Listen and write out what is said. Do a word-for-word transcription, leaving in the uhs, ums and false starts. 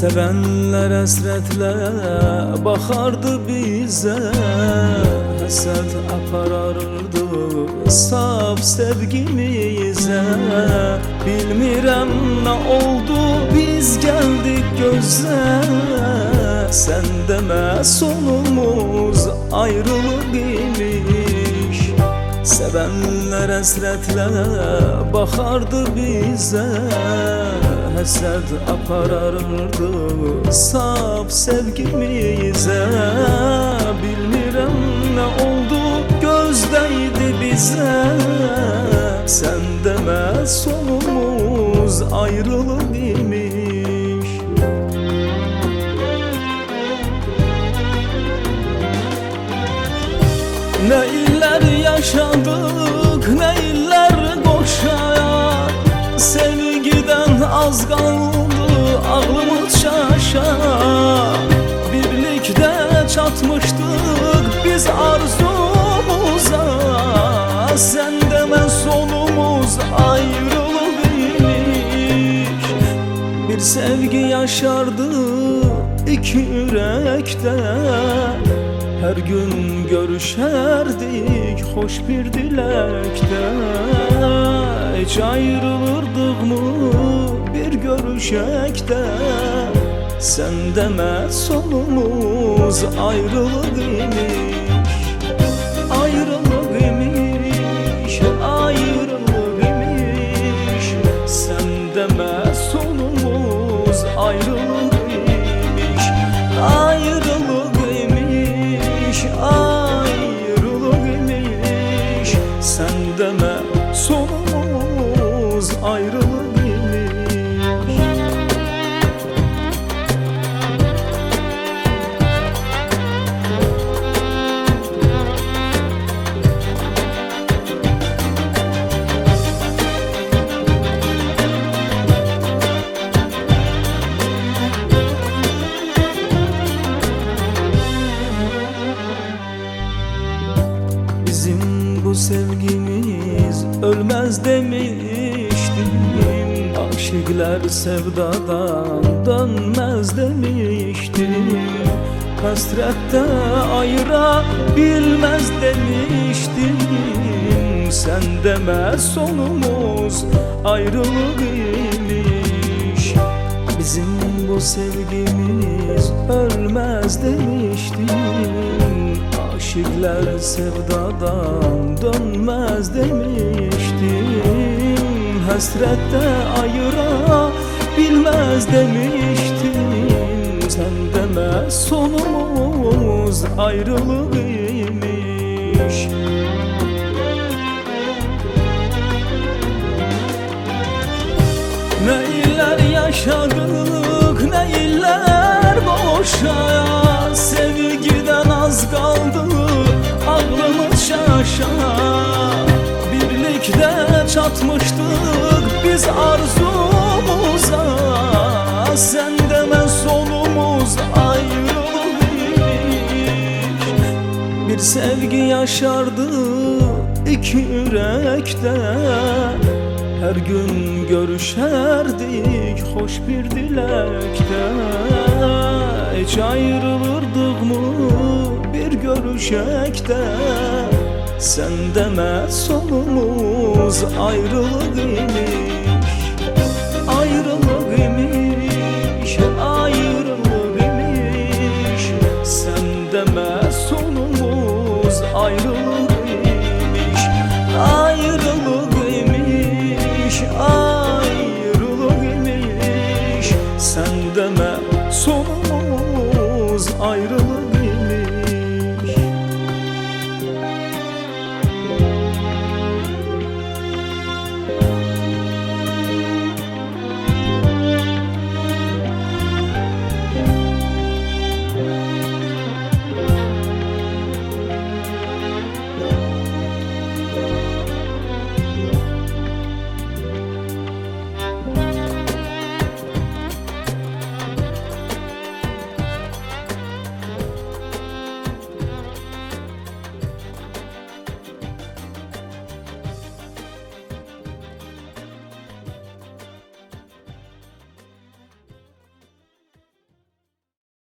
Sevenler hasretle bakardı bize, hasret aparardı saf sevgimize. Bilmirem ne oldu biz geldik göze, sen deme sonumuz ayrılık imiş. Sevenler hasretle bakardı bize, hasret aparardı saf sevgimize. Bilmirem ne oldu gözdeydi bize, sen deme sonumuz ayrılık imiş. Ne iller yaşadık, ne iller boşa, sevgiden az kaldı aklımız şaşa. Birlikte çatmıştık biz arzumuza, sen deme sonumuz ayrılık imiş. Bir sevgi yaşardı iki yürekte, her gün görüşerdik hoş bir dilekte. Hiç ayrılırdık mı bir görüşekte, sen deme sonumuz ayrılık imiş. Ayrılık imiş, ayrılık imiş, sen deme sonumuz ayrılık imiş. Ayrılık imiş, ayrılık imiş, sen deme sonumuz ayrılık imiş. Bizim bu sevgimiz ölmez demiştim, aşıklar sevdadan dönmez demiştim. Hasrette ayırabilmez demiştim, sen deme sonumuz ayrılık imiş. Bizim bu sevgimiz ölmez demiştim, aşıklar sevdadan dönmez demiştim. Hasrette ayırabilmez demiştim, sen deme sonumuz ayrılık imiş. Ne iller yaşadık, ne iller boşa, sevgiden az kaldı aklımız şaşa. Birlikte çatmıştık biz arzumuza, sen deme sonumuz ayrılık imiş. Bir sevgi yaşardı iki yürekte, her gün görüşerdik hoş bir dilekte. Hiç ayrılırdık mı bir görüşekte, sen deme sonumuz ayrılık imiş. Ayrılık imiş, ayrılık imiş, sen deme sonumuz ayrılık imiş. Ayrılık imiş, ayrılık imiş, sen deme sonumuz ayrılık imiş.